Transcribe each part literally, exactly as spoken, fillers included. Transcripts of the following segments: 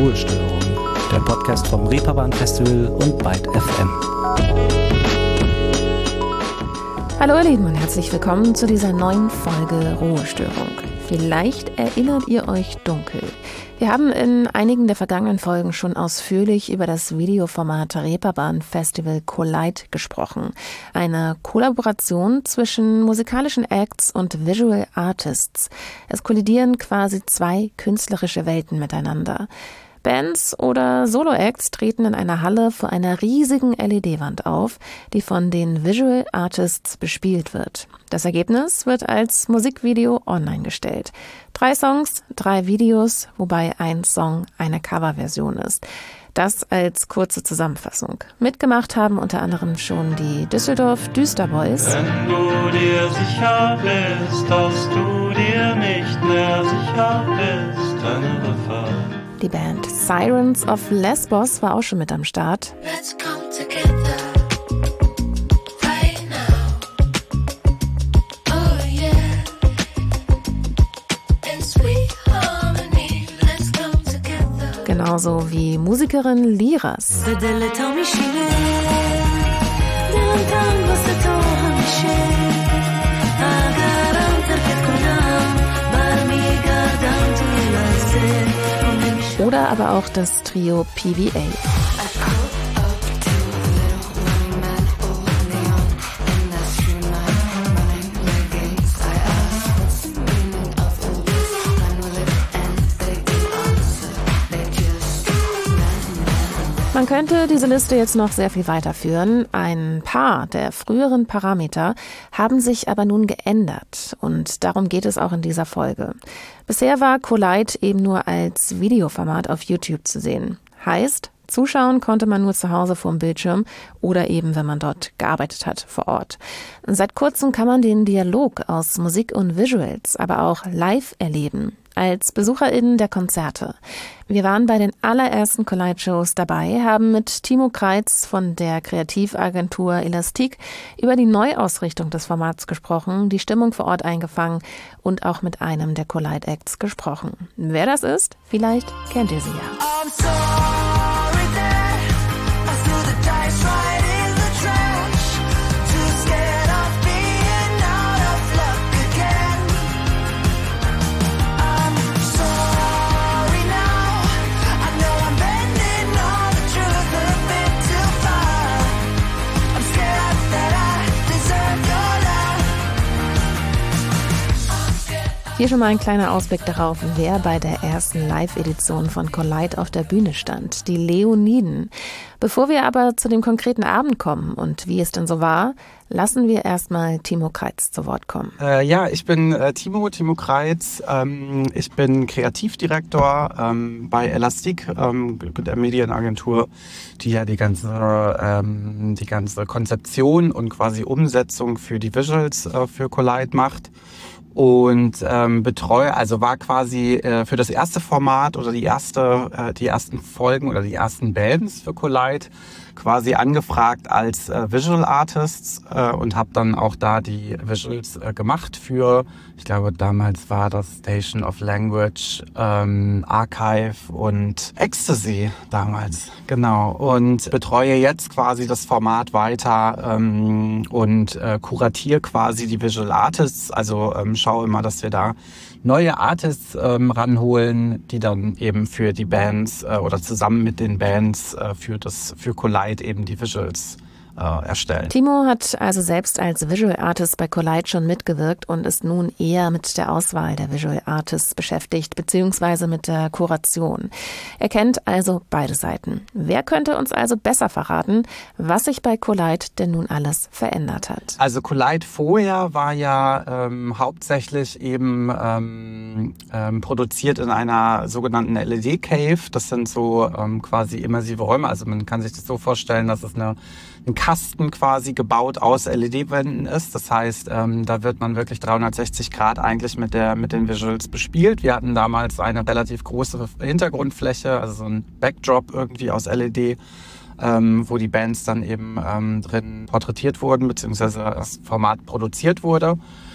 Ruhestörung, der Podcast vom Reeperbahn Festival und Byte F M. Hallo ihr Lieben und herzlich willkommen zu dieser neuen Folge Ruhestörung. Vielleicht erinnert ihr euch dunkel. Wir haben in einigen der vergangenen Folgen schon ausführlich über das Videoformat Reeperbahn Festival Collide gesprochen. Eine Kollaboration zwischen musikalischen Acts und Visual Artists. Es kollidieren quasi zwei künstlerische Welten miteinander. Bands oder Solo-Acts treten in einer Halle vor einer riesigen L E D-Wand auf, die von den Visual Artists bespielt wird. Das Ergebnis wird als Musikvideo online gestellt. Drei Songs, drei Videos, wobei ein Song eine Coverversion ist. Das als kurze Zusammenfassung. Mitgemacht haben unter anderem schon die Düsseldorf Düsterboys. Wenn du dir sicher bist, dass du dir nicht mehr sicher bist, dann Refrain. Die Band Sirens of Lesbos war auch schon mit am Start. Let's come together right now. Oh yeah. In sweet harmony. Let's come together. Genauso wie Musikerin Liras. Oder aber auch das Trio P V A. Man könnte diese Liste jetzt noch sehr viel weiterführen. Ein paar der früheren Parameter haben sich aber nun geändert und darum geht es auch in dieser Folge. Bisher war Collide eben nur als Videoformat auf YouTube zu sehen. Heißt, zuschauen konnte man nur zu Hause vorm Bildschirm oder eben, wenn man dort gearbeitet hat, vor Ort. Seit kurzem kann man den Dialog aus Musik und Visuals aber auch live erleben. Als BesucherInnen der Konzerte. Wir waren bei den allerersten Collide-Shows dabei, haben mit Timo Kreitz von der Kreativagentur Elastik über die Neuausrichtung des Formats gesprochen, die Stimmung vor Ort eingefangen und auch mit einem der Collide-Acts gesprochen. Wer das ist? Vielleicht kennt ihr sie ja. I'm sorry that I threw the dice right in the trash. Too scared of being out of luck again. I'm sorry now. I know I'm bending all the truth a bit too far. I'm scared that I deserve your love. Hier schon mal ein kleiner Ausblick darauf, wer bei der ersten Live-Edition von Collide auf der Bühne stand. Die Leoniden. Bevor wir aber zu dem konkreten Abend kommen und wie es denn so war, lassen wir erstmal Timo Kreitz zu Wort kommen. Äh, ja, ich bin äh, Timo, Timo Kreitz. Ähm, ich bin Kreativdirektor ähm, bei Elastik, ähm, der Medienagentur, die ja die ganze, ähm, die ganze Konzeption und quasi Umsetzung für die Visuals äh, für Collide macht. Und ähm, betreue, also war quasi äh, für das erste Format oder die erste, äh, die ersten Folgen oder die ersten Bands für Collide quasi angefragt als äh, Visual Artists äh, und habe dann auch da die Visuals äh, gemacht für, ich glaube damals war das Station of Language, ähm, Archive und Ecstasy damals, genau. Und betreue jetzt quasi das Format weiter ähm, und äh, kuratiere quasi die Visual Artists, also ähm, schaue immer, dass wir da neue Artists ähm, ranholen, die dann eben für die Bands äh, oder zusammen mit den Bands äh, für das für Collide eben die Visuals äh, erstellen. Timo hat also selbst als Visual Artist bei Collide schon mitgewirkt und ist nun eher mit der Auswahl der Visual Artists beschäftigt, beziehungsweise mit der Kuration. Er kennt also beide Seiten. Wer könnte uns also besser verraten, was sich bei Collide denn nun alles verändert hat? Also Collide vorher war ja ähm, hauptsächlich eben ähm, ähm, produziert in einer sogenannten L E D-Cave. Das sind so ähm, quasi immersive Räume. Also man kann sich das so vorstellen, dass es eine ein Kasten quasi gebaut aus L E D-Wänden ist. Das heißt, ähm, da wird man wirklich dreihundertsechzig Grad eigentlich mit der mit den Visuals bespielt. Wir hatten damals eine relativ große Hintergrundfläche, also so ein Backdrop irgendwie aus L E D, ähm, wo die Bands dann eben ähm, drin porträtiert wurden, beziehungsweise das Format produziert wurde.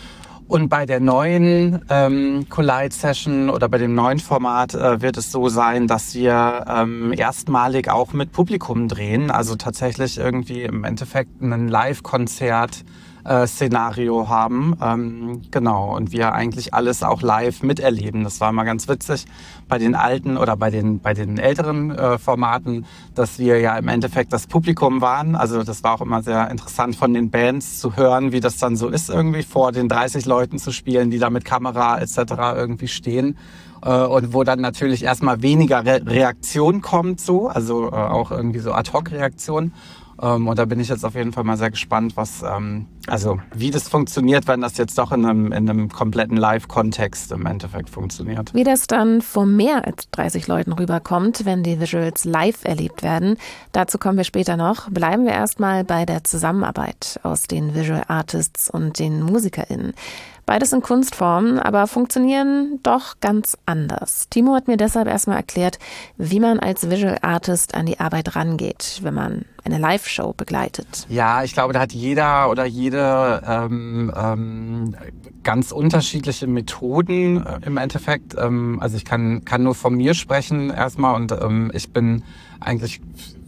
Und bei der neuen ähm, Collide-Session oder bei dem neuen Format äh, wird es so sein, dass wir ähm, erstmalig auch mit Publikum drehen. Also tatsächlich irgendwie im Endeffekt ein Live-Konzert Äh, Szenario haben. Ähm, genau. Und wir eigentlich alles auch live miterleben. Das war mal ganz witzig bei den alten oder bei den, bei den älteren äh, Formaten, dass wir ja im Endeffekt das Publikum waren. Also das war auch immer sehr interessant von den Bands zu hören, wie das dann so ist, irgendwie vor den dreißig Leuten zu spielen, die da mit Kamera et cetera irgendwie stehen. Äh, und wo dann natürlich erstmal weniger Re- Reaktion kommt, so, also äh, auch irgendwie so Ad-Hoc-Reaktion. Um, und da bin ich jetzt auf jeden Fall mal sehr gespannt, was, ähm, also wie das funktioniert, wenn das jetzt doch in einem, in einem kompletten Live-Kontext im Endeffekt funktioniert. Wie das dann vor mehr als dreißig Leuten rüberkommt, wenn die Visuals live erlebt werden, dazu kommen wir später noch. Bleiben wir erstmal bei der Zusammenarbeit aus den Visual Artists und den MusikerInnen. Beides sind Kunstformen, aber funktionieren doch ganz anders. Timo hat mir deshalb erstmal erklärt, wie man als Visual Artist an die Arbeit rangeht, wenn man eine Live-Show begleitet. Ja, ich glaube, da hat jeder oder jede ähm, ähm, ganz unterschiedliche Methoden äh, im Endeffekt. Ähm, also ich kann, kann nur von mir sprechen erstmal und ähm, ich bin eigentlich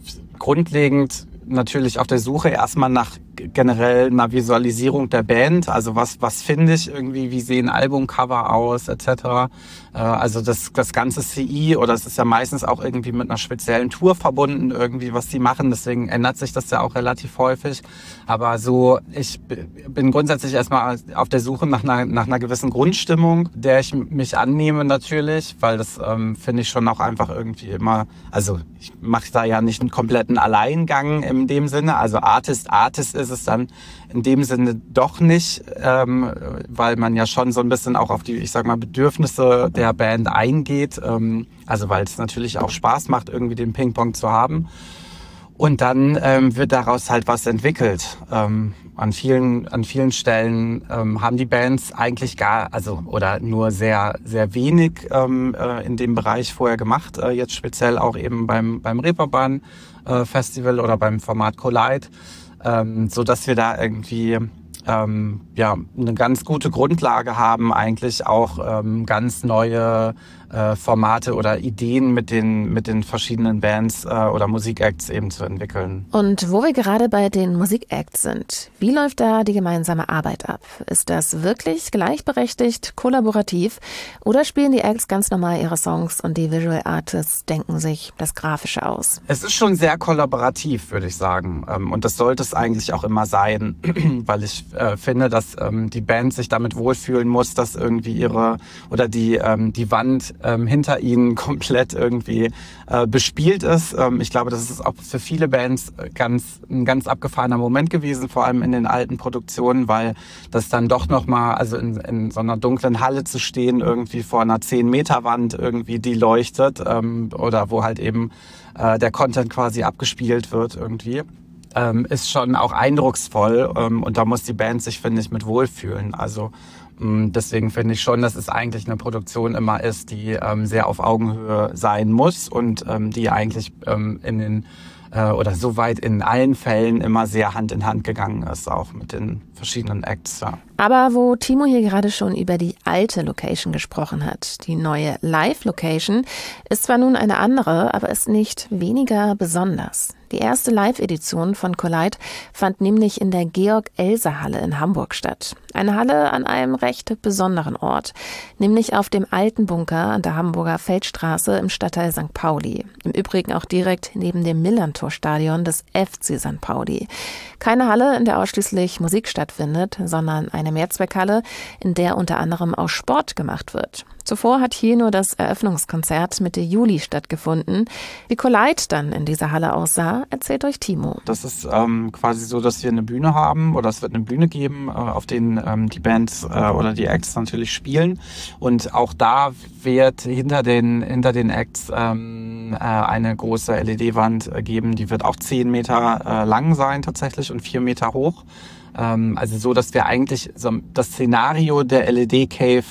grundlegend natürlich auf der Suche erstmal nach generell einer Visualisierung der Band. Also was was finde ich irgendwie, wie sehen Albumcover aus et cetera. Äh, also das das ganze C I oder es ist ja meistens auch irgendwie mit einer speziellen Tour verbunden, irgendwie was sie machen. Deswegen ändert sich das ja auch relativ häufig. Aber so, ich bin grundsätzlich erstmal auf der Suche nach einer, nach einer gewissen Grundstimmung, der ich mich annehme natürlich, weil das ähm, finde ich schon auch einfach irgendwie immer, also ich mache da ja nicht einen kompletten Alleingang in dem Sinne. Also Artist, Artist ist es dann in dem Sinne doch nicht, ähm, weil man ja schon so ein bisschen auch auf die, ich sag mal, Bedürfnisse der Band eingeht. Ähm, also weil es natürlich auch Spaß macht, irgendwie den Ping-Pong zu haben. Und dann ähm, wird daraus halt was entwickelt. Ähm, an vielen, an vielen Stellen ähm, haben die Bands eigentlich gar, also oder nur sehr, sehr wenig ähm, äh, in dem Bereich vorher gemacht. Äh, jetzt speziell auch eben beim beim Reeperbahn äh, Festival oder beim Format Collide, ähm, so dass wir da irgendwie ähm, ja eine ganz gute Grundlage haben, eigentlich auch ähm, ganz neue äh, Formate oder Ideen mit den mit den verschiedenen Bands äh, oder Musikacts eben zu entwickeln. Und wo wir gerade bei den Musikacts sind, wie läuft da die gemeinsame Arbeit ab? Ist das wirklich gleichberechtigt, kollaborativ oder spielen die Acts ganz normal ihre Songs und die Visual Artists denken sich das Grafische aus? Es ist schon sehr kollaborativ, würde ich sagen. Und das sollte es eigentlich auch immer sein, weil ich äh, finde, dass ähm, die Band sich damit wohlfühlen muss, dass irgendwie ihre oder die ähm, die Wand ähm, hinter ihnen komplett irgendwie äh, bespielt ist. Ähm, ich glaube, das ist auch für viele Bands ganz ein ganz abgefahrener Moment gewesen, vor allem in den alten Produktionen, weil das dann doch nochmal, also in, in so einer dunklen Halle zu stehen, irgendwie vor einer zehn Meter Wand irgendwie, die leuchtet ähm, oder wo halt eben äh, der Content quasi abgespielt wird irgendwie. Ähm, ist schon auch eindrucksvoll ähm, und da muss die Band sich, finde ich, mit wohlfühlen. Also mh, deswegen finde ich schon, dass es eigentlich eine Produktion immer ist, die ähm, sehr auf Augenhöhe sein muss und ähm, die eigentlich ähm, in den äh, oder soweit in allen Fällen immer sehr Hand in Hand gegangen ist, auch mit den verschiedenen Acts. Ja. Aber wo Timo hier gerade schon über die alte Location gesprochen hat, die neue Live-Location ist zwar nun eine andere, aber ist nicht weniger besonders. Die erste Live-Edition von Collide fand nämlich in der Georg-Elser-Halle in Hamburg statt. Eine Halle an einem recht besonderen Ort, nämlich auf dem alten Bunker an der Hamburger Feldstraße im Stadtteil Sankt Pauli. Im Übrigen auch direkt neben dem Millerntor-Stadion des F C Sankt Pauli. Keine Halle, in der ausschließlich Musik stattfindet, sondern eine Mehrzweckhalle, in der unter anderem auch Sport gemacht wird. Zuvor hat hier nur das Eröffnungskonzert Mitte Juli stattgefunden. Wie Collide dann in dieser Halle aussah, erzählt euch Timo. Das ist ähm, quasi so, dass wir eine Bühne haben oder es wird eine Bühne geben, äh, auf denen ähm, die Bands äh, oder die Acts natürlich spielen. Und auch da wird hinter den, hinter den Acts ähm, äh, eine große L E D-Wand geben. Die wird auch zehn Meter äh, lang sein tatsächlich und vier Meter hoch. Ähm, also so, dass wir eigentlich so das Szenario der L E D-Cave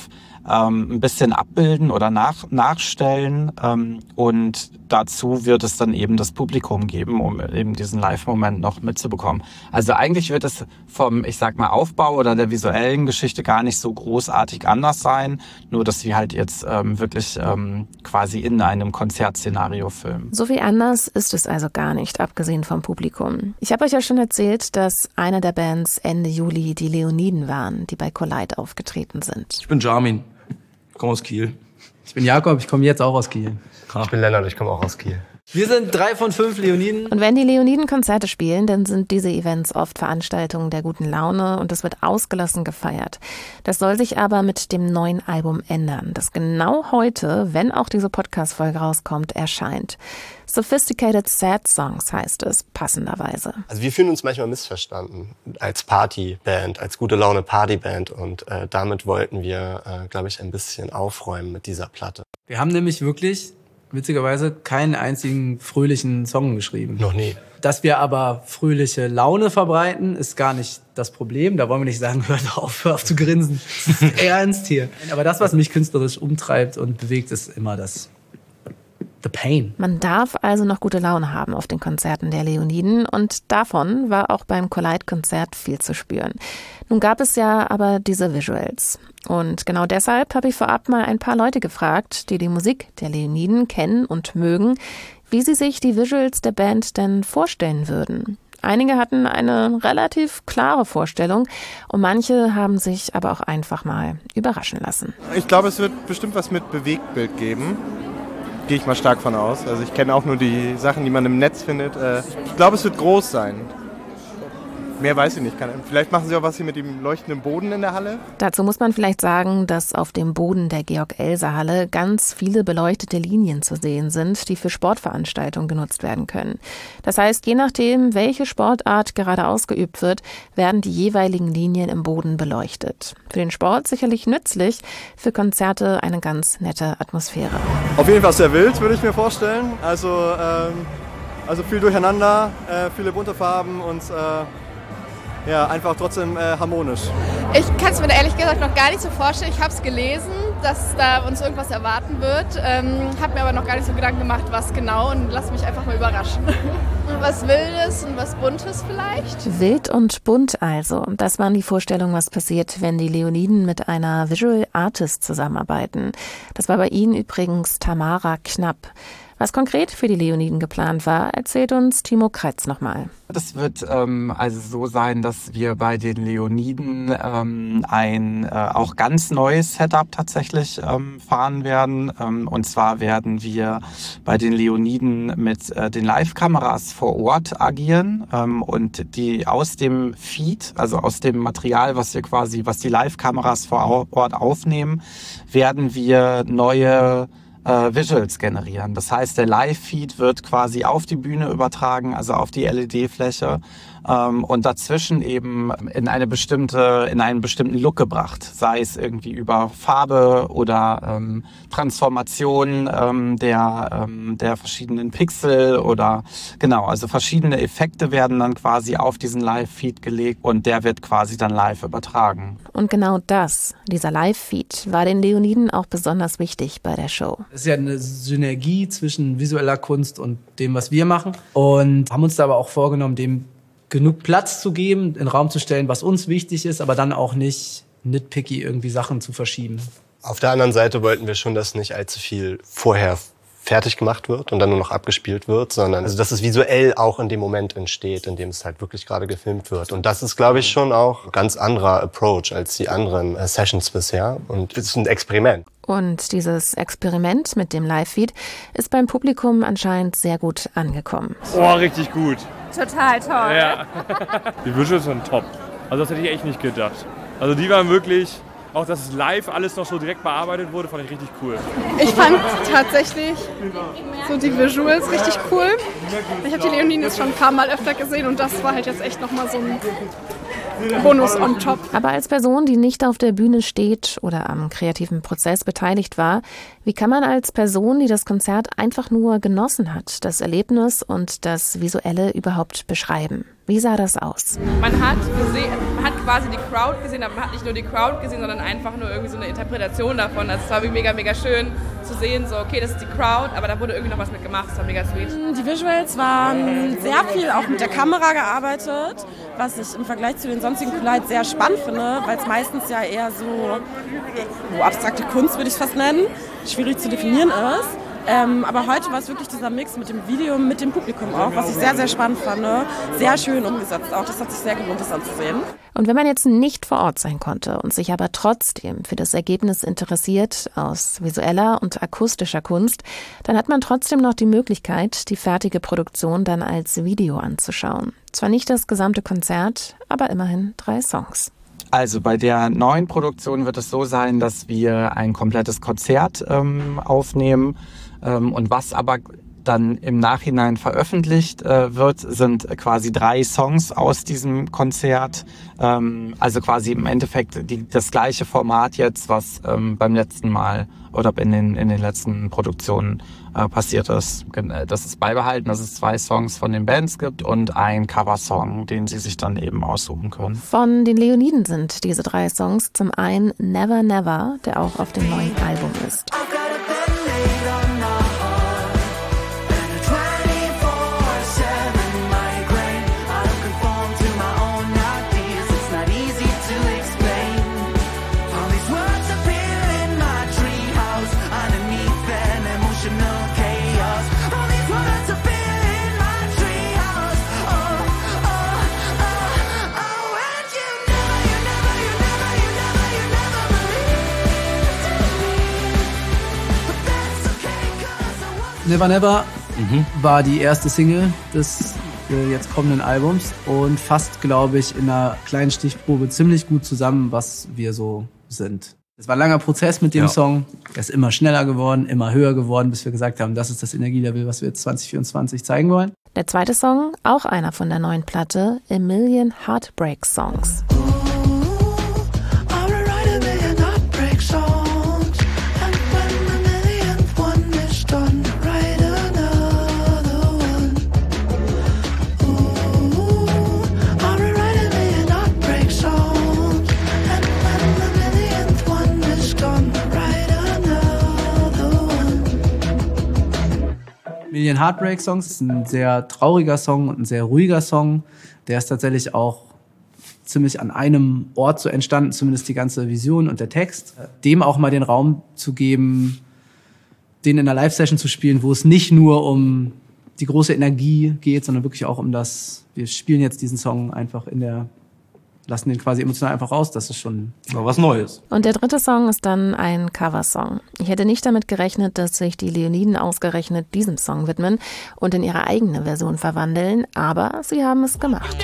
ähm, ein bisschen abbilden oder nach, nachstellen. Ähm, und dazu wird es dann eben das Publikum geben, um eben diesen Live-Moment noch mitzubekommen. Also eigentlich wird es vom, ich sag mal, Aufbau oder der visuellen Geschichte gar nicht so großartig anders sein, nur dass wir halt jetzt ähm, wirklich ähm, quasi in einem Konzertszenario filmen. So viel anders ist es also gar nicht, abgesehen vom Publikum. Ich habe euch ja schon erzählt, dass eine der Bands Ende Juli die Leoniden waren, die bei Collide aufgetreten sind. Ich bin Jarmin, ich komme aus Kiel. Ich bin Jakob, ich komme jetzt auch aus Kiel. Ich bin Lennart, ich komme auch aus Kiel. Wir sind drei von fünf Leoniden. Und wenn die Leoniden Konzerte spielen, dann sind diese Events oft Veranstaltungen der guten Laune und es wird ausgelassen gefeiert. Das soll sich aber mit dem neuen Album ändern, das genau heute, wenn auch diese Podcast-Folge rauskommt, erscheint. Sophisticated Sad Songs heißt es, passenderweise. Also wir fühlen uns manchmal missverstanden als Partyband, als gute Laune Partyband und äh, damit wollten wir, äh, glaube ich, ein bisschen aufräumen mit dieser Platte. Wir haben nämlich wirklich, witzigerweise, keinen einzigen fröhlichen Song geschrieben. Noch nie. Dass wir aber fröhliche Laune verbreiten, ist gar nicht das Problem. Da wollen wir nicht sagen, hört auf, hör auf zu grinsen. Das ist ernst hier. Aber das, was mich künstlerisch umtreibt und bewegt, ist immer das The Pain. Man darf also noch gute Laune haben auf den Konzerten der Leoniden und davon war auch beim Collide-Konzert viel zu spüren. Nun gab es ja aber diese Visuals. Und genau deshalb habe ich vorab mal ein paar Leute gefragt, die die Musik der Leoniden kennen und mögen, wie sie sich die Visuals der Band denn vorstellen würden. Einige hatten eine relativ klare Vorstellung und manche haben sich aber auch einfach mal überraschen lassen. Ich glaube, es wird bestimmt was mit Bewegtbild geben. Gehe ich mal stark von aus. Also ich kenne auch nur die Sachen, die man im Netz findet. Ich glaube, es wird groß sein. Mehr weiß ich nicht. Vielleicht machen sie auch was hier mit dem leuchtenden Boden in der Halle. Dazu muss man vielleicht sagen, dass auf dem Boden der Georg-Elser-Halle ganz viele beleuchtete Linien zu sehen sind, die für Sportveranstaltungen genutzt werden können. Das heißt, je nachdem, welche Sportart gerade ausgeübt wird, werden die jeweiligen Linien im Boden beleuchtet. Für den Sport sicherlich nützlich, für Konzerte eine ganz nette Atmosphäre. Auf jeden Fall sehr wild, würde ich mir vorstellen. Also, ähm, also viel durcheinander, äh, viele bunte Farben und äh, ja, einfach trotzdem äh, harmonisch. Ich kann es mir ehrlich gesagt noch gar nicht so vorstellen. Ich habe es gelesen, dass da uns irgendwas erwarten wird. Ähm, habe mir aber noch gar nicht so Gedanken gemacht, was genau und lass mich einfach mal überraschen. Was Wildes und was Buntes vielleicht? Wild und bunt also. Das waren die Vorstellungen, was passiert, wenn die Leoniden mit einer Visual Artist zusammenarbeiten. Das war bei ihnen übrigens Tamara Knapp. Was konkret für die Leoniden geplant war, erzählt uns Timo Kreitz nochmal. Das wird ähm, also so sein, dass wir bei den Leoniden ähm, ein äh, auch ganz neues Setup tatsächlich ähm, fahren werden. Ähm, und zwar werden wir bei den Leoniden mit äh, den Live-Kameras vor Ort agieren ähm, und die aus dem Feed, also aus dem Material, was wir quasi, was die Live-Kameras vor Ort aufnehmen, werden wir neue Äh, Visuals generieren. Das heißt, der Live-Feed wird quasi auf die Bühne übertragen, also auf die L E D-Fläche ähm, und dazwischen eben in eine bestimmte, in einen bestimmten Look gebracht. Sei es irgendwie über Farbe oder ähm, Transformation ähm, der, ähm, der verschiedenen Pixel oder genau, also verschiedene Effekte werden dann quasi auf diesen Live-Feed gelegt und der wird quasi dann live übertragen. Und genau das, dieser Live-Feed, war den Leoniden auch besonders wichtig bei der Show. Es ist ja eine Synergie zwischen visueller Kunst und dem, was wir machen. Und haben uns da aber auch vorgenommen, dem genug Platz zu geben, in den Raum zu stellen, was uns wichtig ist, aber dann auch nicht nitpicky irgendwie Sachen zu verschieben. Auf der anderen Seite wollten wir schon, dass nicht allzu viel vorher fertig gemacht wird und dann nur noch abgespielt wird, sondern also, dass es visuell auch in dem Moment entsteht, in dem es halt wirklich gerade gefilmt wird. Und das ist, glaube ich, schon auch ein ganz anderer Approach als die anderen äh, Sessions bisher. Und es ist ein Experiment. Und dieses Experiment mit dem Live-Feed ist beim Publikum anscheinend sehr gut angekommen. Oh, richtig gut. Total toll. Ja. Die Visuals waren top. Also das hätte ich echt nicht gedacht. Also die waren wirklich, auch dass es live alles noch so direkt bearbeitet wurde, fand ich richtig cool. Ich fand tatsächlich so die Visuals richtig cool. Ich habe die Leoniden jetzt schon ein paar Mal öfter gesehen und das war halt jetzt echt nochmal so ein Bonus on top. Aber als Person, die nicht auf der Bühne steht oder am kreativen Prozess beteiligt war, wie kann man als Person, die das Konzert einfach nur genossen hat, das Erlebnis und das Visuelle überhaupt beschreiben? Wie sah das aus? Man hat gesehen, man hat quasi die Crowd gesehen, aber man hat nicht nur die Crowd gesehen, sondern einfach nur irgendwie so eine Interpretation davon. Also es war mega, mega schön zu sehen, so okay, das ist die Crowd, aber da wurde irgendwie noch was mit gemacht, das war mega sweet. Die Visuals waren sehr viel auch mit der Kamera gearbeitet, was ich im Vergleich zu den sonstigen Collide sehr spannend finde, weil es meistens ja eher so, so abstrakte Kunst, würde ich es fast nennen, schwierig zu definieren ist. Ähm, aber heute war es wirklich dieser Mix mit dem Video, mit dem Publikum auch, was ich sehr, sehr spannend fand. Sehr schön umgesetzt auch. Das hat sich sehr gelohnt, das anzusehen. Und wenn man jetzt nicht vor Ort sein konnte und sich aber trotzdem für das Ergebnis interessiert, aus visueller und akustischer Kunst, dann hat man trotzdem noch die Möglichkeit, die fertige Produktion dann als Video anzuschauen. Zwar nicht das gesamte Konzert, aber immerhin drei Songs. Also bei der neuen Produktion wird es so sein, dass wir ein komplettes Konzert ähm, aufnehmen. Ähm, und was aber dann im Nachhinein veröffentlicht äh, wird, sind quasi drei Songs aus diesem Konzert. Ähm, also quasi im Endeffekt die, das gleiche Format jetzt, was ähm, beim letzten Mal oder in den, in den letzten Produktionen äh, passiert ist. Das ist beibehalten, dass es zwei Songs von den Bands gibt und ein Coversong, den sie sich dann eben aussuchen können. Von den Leoniden sind diese drei Songs zum einen Never Never, der auch auf dem neuen Album ist. Never Never mhm. war die erste Single des äh, jetzt kommenden Albums und fasst, glaube ich, in einer kleinen Stichprobe ziemlich gut zusammen, was wir so sind. Es war ein langer Prozess mit dem ja. Song. Er ist immer schneller geworden, immer höher geworden, bis wir gesagt haben, das ist das Energielevel, was wir jetzt zwanzig vierundzwanzig zeigen wollen. Der zweite Song, auch einer von der neuen Platte, A Million Heartbreak Songs. Million Heartbreak Songs ist ein sehr trauriger Song und ein sehr ruhiger Song. Der ist tatsächlich auch ziemlich an einem Ort so entstanden, zumindest die ganze Vision und der Text. Dem auch mal den Raum zu geben, den in einer Live-Session zu spielen, wo es nicht nur um die große Energie geht, sondern wirklich auch um das, wir spielen jetzt diesen Song einfach in der, lassen den quasi emotional einfach raus, das ist schon mal was Neues. Und der dritte Song ist dann ein Coversong. Ich hätte nicht damit gerechnet, dass sich die Leoniden ausgerechnet diesem Song widmen und in ihre eigene Version verwandeln, aber sie haben es gemacht.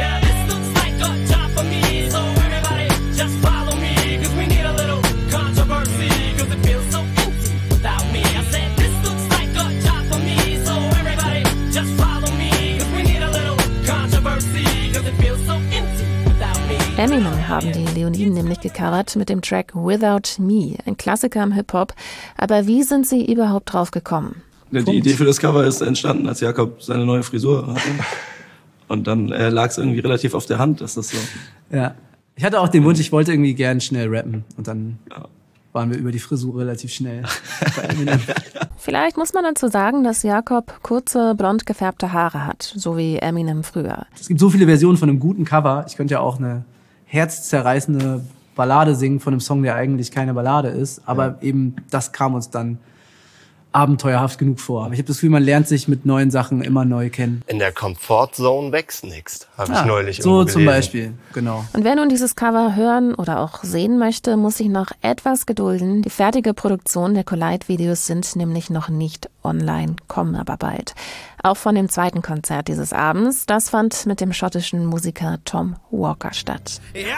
Eminem haben die Leoniden nämlich gecovert mit dem Track Without Me, ein Klassiker im Hip-Hop. Aber wie sind sie überhaupt drauf gekommen? Ja, die Idee für das Cover ist entstanden, als Jakob seine neue Frisur hatte. Und dann äh, lag es irgendwie relativ auf der Hand, dass das so... Ja, ich hatte auch den Wunsch, ich wollte irgendwie gern schnell rappen. Und dann ja. waren wir über die Frisur relativ schnell bei Eminem. Vielleicht muss man dazu sagen, dass Jakob kurze, blond gefärbte Haare hat, so wie Eminem früher. Es gibt so viele Versionen von einem guten Cover. Ich könnte ja auch eine herzzerreißende Ballade singen von einem Song, der eigentlich keine Ballade ist. Aber ja. eben das kam uns dann abenteuerhaft genug vor. Aber ich habe das Gefühl, man lernt sich mit neuen Sachen immer neu kennen. In der Comfortzone wächst nichts, habe ah, ich neulich so irgendwo gelesen. Zum Beispiel, genau. Und wer nun dieses Cover hören oder auch sehen möchte, muss sich noch etwas gedulden. Die fertige Produktion der Collide-Videos sind nämlich noch nicht online, kommen aber bald. Auch von dem zweiten Konzert dieses Abends, das fand mit dem schottischen Musiker Tom Walker statt. Yeah,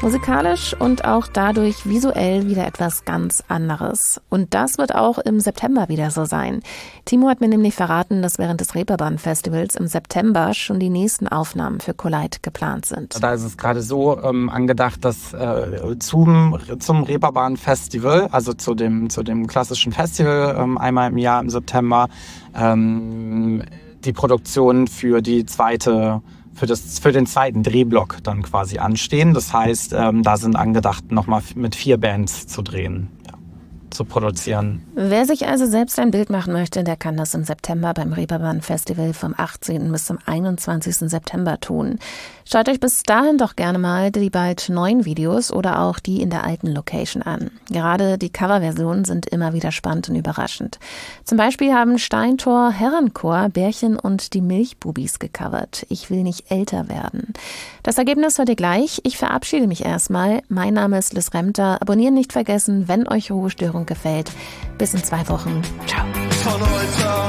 Musikalisch und auch dadurch visuell wieder etwas ganz anderes. Und das wird auch im September wieder so sein. Timo hat mir nämlich verraten, dass während des Reeperbahn-Festivals im September schon die nächsten Aufnahmen für Collide geplant sind. Da ist es gerade so ähm, angedacht, dass äh, zum, zum Reeperbahn-Festival, also zu dem, zu dem klassischen Festival ähm, einmal im Jahr im September, ähm, die Produktion für die zweite Für, das, für den zweiten Drehblock dann quasi anstehen. Das heißt, ähm, da sind angedacht, nochmal mit vier Bands zu drehen, ja, zu produzieren. Wer sich also selbst ein Bild machen möchte, der kann das im September beim Reeperbahn Festival vom achtzehnten bis zum einundzwanzigsten September tun. Schaut euch bis dahin doch gerne mal die bald neuen Videos oder auch die in der alten Location an. Gerade die Coverversionen sind immer wieder spannend und überraschend. Zum Beispiel haben Steintor, Herrenchor, Bärchen und die Milchbubis gecovert. Ich will nicht älter werden. Das Ergebnis hört ihr gleich. Ich verabschiede mich erstmal. Mein Name ist Liz Remter. Abonnieren nicht vergessen, wenn euch Ruhestörung gefällt. Bis in zwei Wochen. Ciao. Von heute